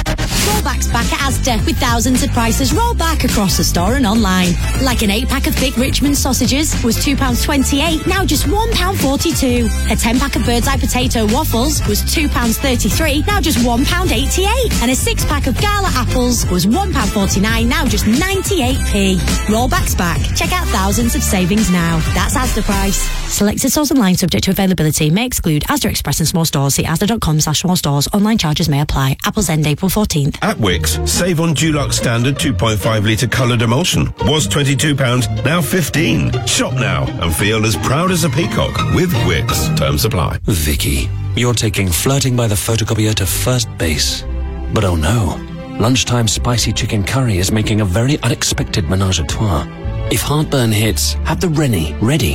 Rollback's back at Asda with thousands of prices rolled back across the store and online. Like an eight-pack of thick Richmond sausages was two pounds twenty-eight, now just one pound forty-two. A ten-pack of Bird's Eye potato waffles was two pounds thirty-three, now just one pound eighty-eight. And a six-pack of Gala apples was one pound forty-nine, now just ninety-eight p. Rollback's back. Check out thousands of savings now. That's Asda price. Selected stores online subject to availability. May exclude Asda Express and small stores. See asda.com slash small stores. Online charges may apply. Apples end April fourteenth. At Wickes, save on Dulux Standard two point five litre coloured emulsion. Was twenty-two pounds, now fifteen. Shop now and feel as proud as a peacock with Wickes. Terms apply. Vicky, you're taking flirting by the photocopier to first base. But oh no, lunchtime spicy chicken curry is making a very unexpected menage a trois. If heartburn hits, have the Rennie ready.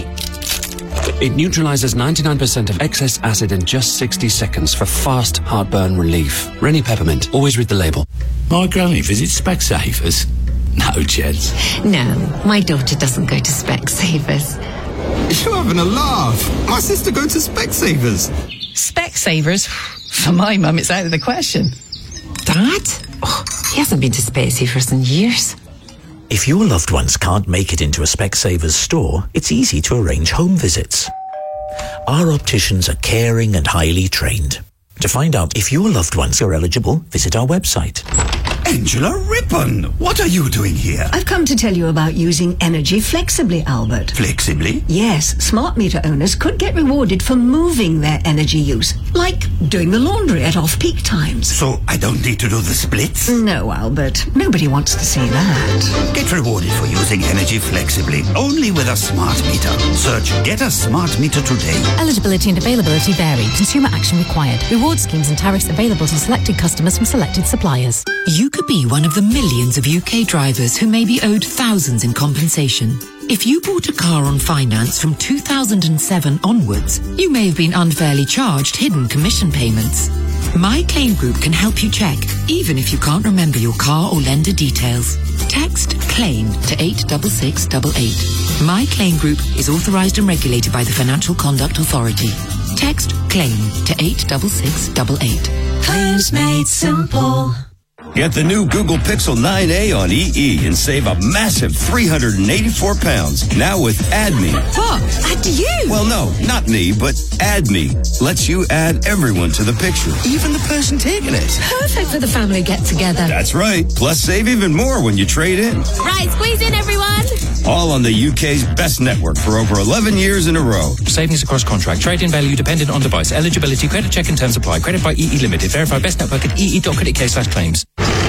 It neutralizes ninety-nine percent of excess acid in just sixty seconds for fast heartburn relief. Rennie Peppermint. Always read the label. My granny visits Specsavers. No, Jeds. No, my daughter doesn't go to Specsavers. You're having a laugh. My sister goes to Specsavers. Specsavers? For my mum, it's out of the question. Dad? Oh, he hasn't been to Specsavers in years. If your loved ones can't make it into a Specsavers store, it's easy to arrange home visits. Our opticians are caring and highly trained. To find out if your loved ones are eligible, visit our website. Angela Rippon, what are you doing here? I've come to tell you about using energy flexibly, Albert. Flexibly? Yes, smart meter owners could get rewarded for moving their energy use, like doing the laundry at off-peak times. So I don't need to do the splits? No, Albert. Nobody wants to see that. Get rewarded for using energy flexibly, only with a smart meter. Search Get a Smart Meter today. Eligibility and availability vary. Consumer action required. Reward schemes and tariffs available to selected customers from selected suppliers. You could be one of the millions of U K drivers who may be owed thousands in compensation. If you bought a car on finance from two thousand seven onwards, you may have been unfairly charged hidden commission payments. My Claim Group can help you check, even if you can't remember your car or lender details. Text CLAIM to eight six six eight eight. My Claim Group is authorised and regulated by the Financial Conduct Authority. Text CLAIM to eight six six eight eight. Claims made simple. Get the new Google Pixel nine A on E E and save a massive three hundred eighty-four pounds. Now with Add Me. What? Add you? Well, no, not me, but Add Me lets you add everyone to the picture, even the person taking it. Perfect for the family get-together. That's right. Plus, save even more when you trade in. Right, squeeze in, everyone. All on the U K's best network for over eleven years in a row. Savings across contract. Trade-in value dependent on device. Eligibility, credit check and terms apply. Credit by E E Limited. Verify best network at ee.creditk slash claims.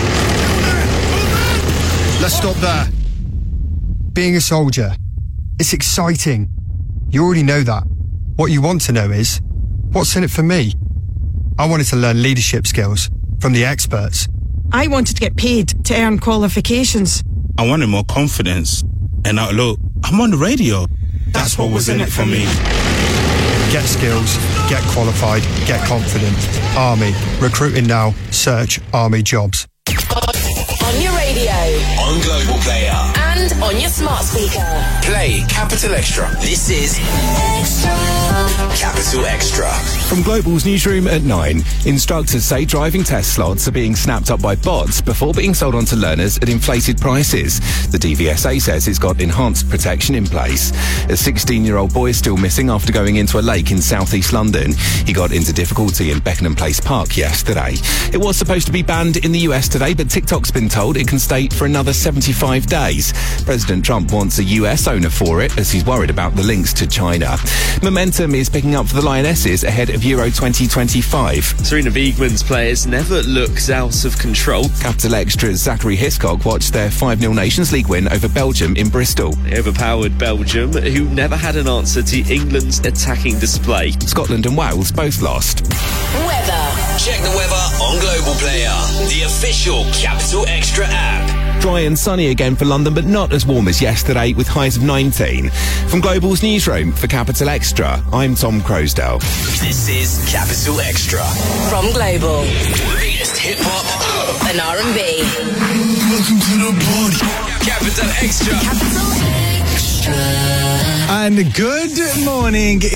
Let's stop there. Being a soldier, it's exciting. You already know that. What you want to know is, what's in it for me? I wanted to learn leadership skills from the experts. I wanted to get paid to earn qualifications. I wanted more confidence. And now look, I'm on the radio. That's what was in it for me. Get skills, get qualified, get confident. Army. Recruiting now. Search Army jobs. On your radio. On Global Player. And on your smart speaker. Play Capital Extra. This is Extra. Capital Extra. From Global's newsroom at nine, instructors say driving test slots are being snapped up by bots before being sold on to learners at inflated prices. The D V S A says it's got enhanced protection in place. A sixteen-year-old boy is still missing after going into a lake in southeast London. He got into difficulty in Beckenham Place Park yesterday. It was supposed to be banned in the U S today, but TikTok's been told it can stay for another seventy-five days. President Trump wants a U S owner for it, as he's worried about the links to China. Momentum is picking up for the Lionesses ahead of Euro twenty twenty-five. Sarina Wiegman's players never looked out of control. Capital Extra's Zachary Hiscock watched their five nil Nations League win over Belgium in Bristol. They overpowered Belgium, who never had an answer to England's attacking display. Scotland and Wales both lost. Weather. Check the weather on Global Player, the official Capital Extra app. Dry and sunny again for London, but not as warm as yesterday, with highs of nineteen. From Global's newsroom for Capital Extra, I'm Tom Crosdale. This is Capital Extra. From Global. The latest hip-hop and R and B. Welcome to the party. Capital Extra. Capital Extra. And good morning.